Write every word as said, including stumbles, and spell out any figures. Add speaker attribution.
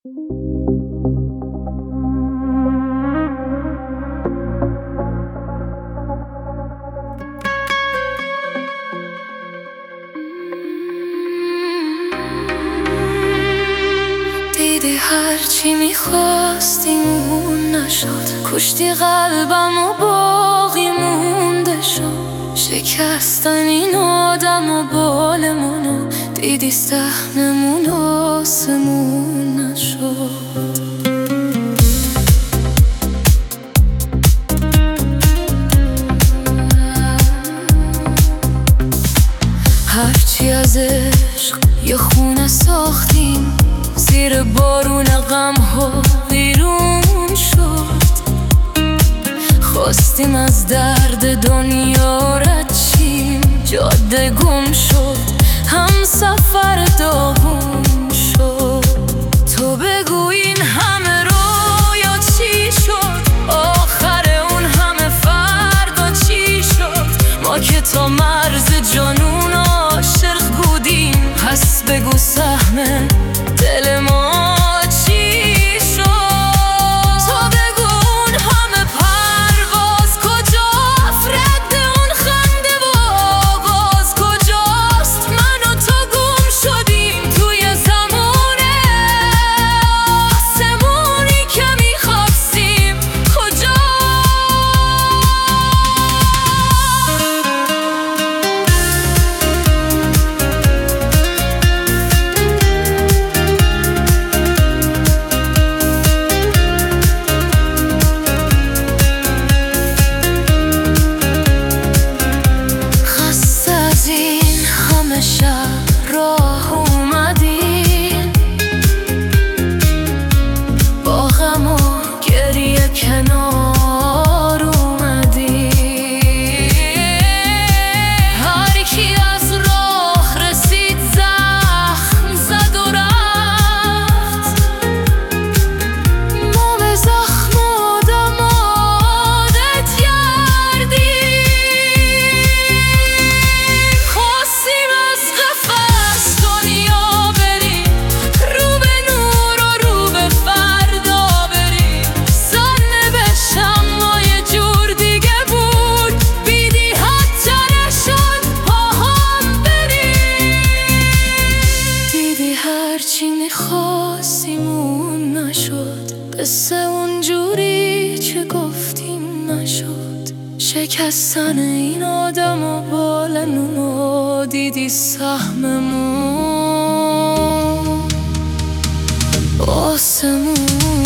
Speaker 1: دیدی هرچی میخواستیم اون نشد، کشتی قلبم و باقی مونده شد. شکستن این آدم و بالمونو، دیدی صحنمون آسمون نشد. هرچی از عشق یه خونه ساختیم، زیر بارون غم ها ویرون شد. خواستیم از درد دنیا رد شیم، جاده گم شد، هم سفر داغون شد. تو بگو این همه رویا چی شد، آخر اون همه فردا چی شد؟ ما که تا مرز جنون عاشق بودیم، پس بگو سهم دل ما چی شد؟ تو بگو اون همه پرواز کجاست، رد اون خنده و آواز کجاست؟ من و تو گم شدیم توی زمونه، آسمونی که میخواستیم کجاست؟ شب راه اومدیم، با غم و گریه کنار اومدیم. هر کی از راه رسید زخم زد و رفت، ما به زخم آدم عادت کردیم. خواستیم از قفس دنیا بریم، رو به نور و رو به فردا بریم. سرنوشت اما یه جور دیگه بود، بیدی حتی نشد پاهم بریم. دیدی هرچی میخواستیم اون نشد، قصه اونجوری که گفتیم نشد. شکستن این آدم و بالمونو، دیدی سهممون آسمون